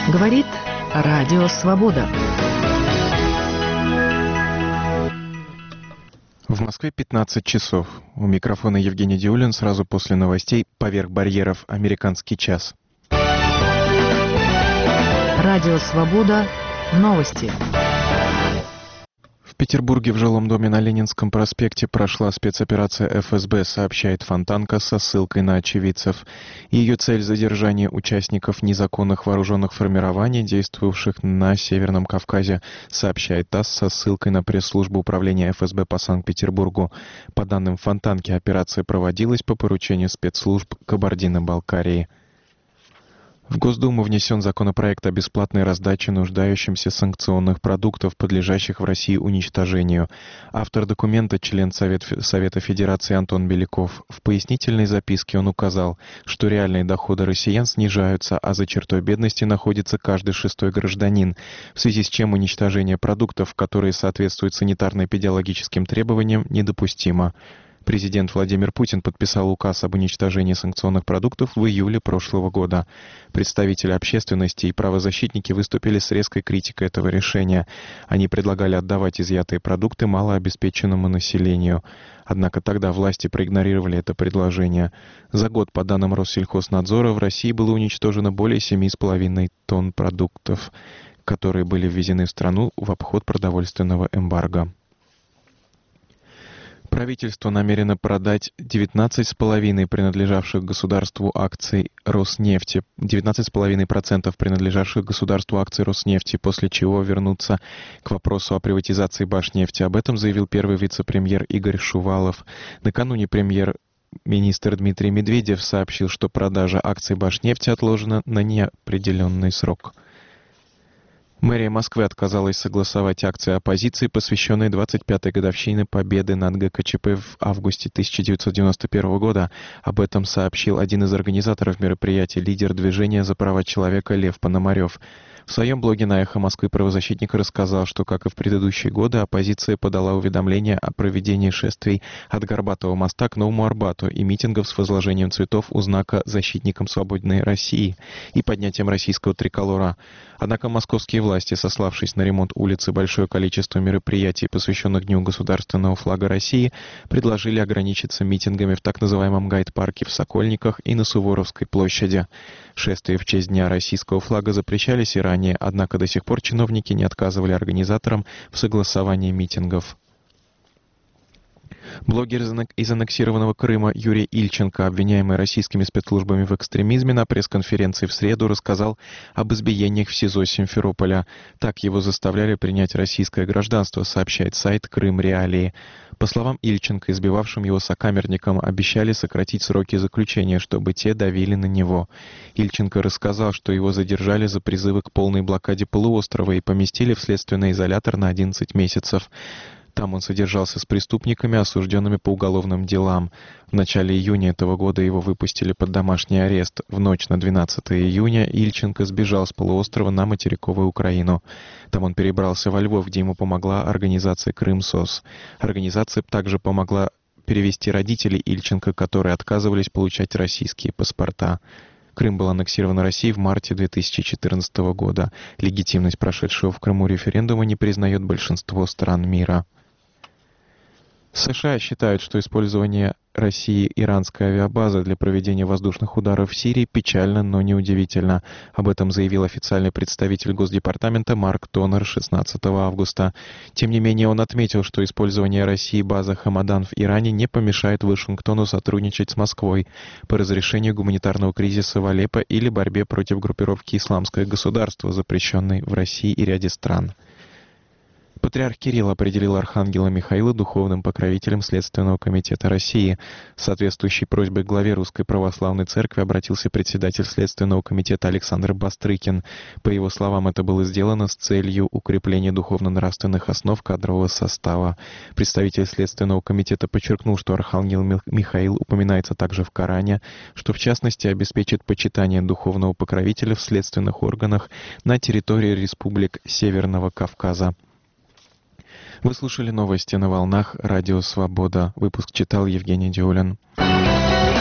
Говорит Радио Свобода. В Москве 15 часов. У микрофона Евгений Диулин. Сразу после новостей «Поверх барьеров. Американский час». Радио Свобода. Новости. В Петербурге в жилом доме на Ленинском проспекте прошла спецоперация ФСБ, сообщает Фонтанка со ссылкой на очевидцев. Ее цель — задержание участников незаконных вооруженных формирований, действовавших на Северном Кавказе, сообщает ТАСС со ссылкой на пресс-службу управления ФСБ по Санкт-Петербургу. По данным Фонтанки, операция проводилась по поручению спецслужб Кабардино-Балкарии. В Госдуму внесен законопроект о бесплатной раздаче нуждающимся санкционных продуктов, подлежащих в России уничтожению. Автор документа — член Совета Федерации Антон Беляков. В пояснительной записке он указал, что реальные доходы россиян снижаются, а за чертой бедности находится каждый шестой гражданин, в связи с чем уничтожение продуктов, которые соответствуют санитарно-эпидемиологическим требованиям, недопустимо. Президент Владимир Путин подписал указ об уничтожении санкционных продуктов в июле прошлого года. Представители общественности и правозащитники выступили с резкой критикой этого решения. Они предлагали отдавать изъятые продукты малообеспеченному населению. Однако тогда власти проигнорировали это предложение. За год, по данным Россельхознадзора, в России было уничтожено более 7,5 тонн продуктов, которые были ввезены в страну в обход продовольственного эмбарго. Правительство намерено продать 19,5% принадлежавших государству акций Роснефти, 19,5% принадлежавших государству акций Роснефти, после чего вернуться к вопросу о приватизации Башнефти. Об этом заявил первый вице-премьер Игорь Шувалов. Накануне премьер-министр Дмитрий Медведев сообщил, что продажа акций Башнефти отложена на неопределенный срок. Мэрия Москвы отказалась согласовать акции оппозиции, посвященные 25-й годовщине победы над ГКЧП в августе 1991 года. Об этом сообщил один из организаторов мероприятия, лидер движения за права человека Лев Пономарев. В своем блоге на «Эхо Москвы» правозащитник рассказал, что, как и в предыдущие годы, оппозиция подала уведомление о проведении шествий от Горбатого моста к Новому Арбату и митингов с возложением цветов у знака «Защитникам свободной России» и поднятием российского триколора. Однако московские власти, сославшись на ремонт улиц и большое количество мероприятий, посвященных Дню государственного флага России, предложили ограничиться митингами в так называемом Гайд-парке в Сокольниках и на Суворовской площади. Шествия в честь Дня российского флага запрещались и ранее, однако до сих пор чиновники не отказывали организаторам в согласовании митингов. Блогер из аннексированного Крыма Юрий Ильченко, обвиняемый российскими спецслужбами в экстремизме, на пресс-конференции в среду рассказал об избиениях в СИЗО Симферополя. Так его заставляли принять российское гражданство, сообщает сайт «Крым Реалии». По словам Ильченко, избивавшим его сокамерникам обещали сократить сроки заключения, чтобы те давили на него. Ильченко рассказал, что его задержали за призывы к полной блокаде полуострова и поместили в следственный изолятор на 11 месяцев. Там он содержался с преступниками, осужденными по уголовным делам. В начале июня этого года его выпустили под домашний арест. В ночь на 12 июня Ильченко сбежал с полуострова на материковую Украину. Там он перебрался во Львов, где ему помогла организация «Крымсос». Организация также помогла перевести родителей Ильченко, которые отказывались получать российские паспорта. Крым был аннексирован Россией в марте 2014 года. Легитимность прошедшего в Крыму референдума не признает большинство стран мира. США считают, что использование России иранской авиабазы для проведения воздушных ударов в Сирии печально, но неудивительно. Об этом заявил официальный представитель Госдепартамента Марк Тонер 16 августа. Тем не менее, он отметил, что использование России базы Хамадан в Иране не помешает Вашингтону сотрудничать с Москвой по разрешению гуманитарного кризиса в Алеппо или борьбе против группировки «Исламское государство», запрещенной в России и ряде стран. Патриарх Кирилл определил архангела Михаила духовным покровителем Следственного комитета России. С соответствующей просьбой к главе Русской Православной Церкви обратился председатель Следственного комитета Александр Бастрыкин. По его словам, это было сделано с целью укрепления духовно-нравственных основ кадрового состава. Представитель Следственного комитета подчеркнул, что архангел Михаил упоминается также в Коране, что в частности обеспечит почитание духовного покровителя в следственных органах на территории республик Северного Кавказа. Вы слушали новости на волнах Радио Свобода. Выпуск читал Евгений Диулин.